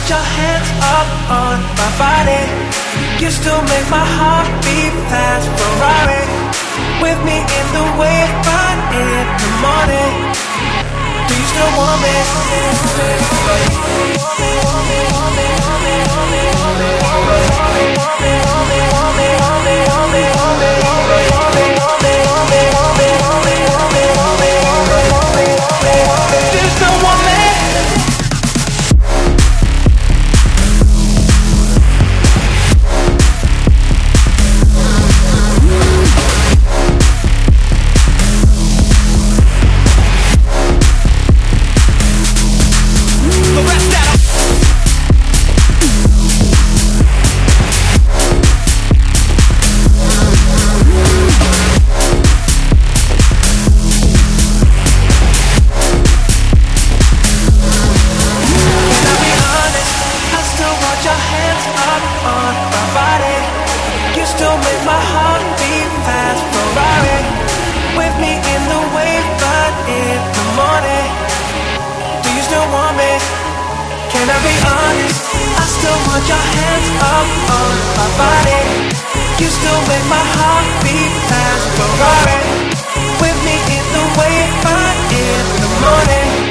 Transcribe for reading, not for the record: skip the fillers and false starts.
want your hands up on my body. You still make my heart beat fast. Ferrari with me in the wave, but in the morning. Do you still want me? Do you still want me? Can I be honest? I still want your hands up on my body. You still make my heart beat fast. Ferrari with me in the wave, but in the morning.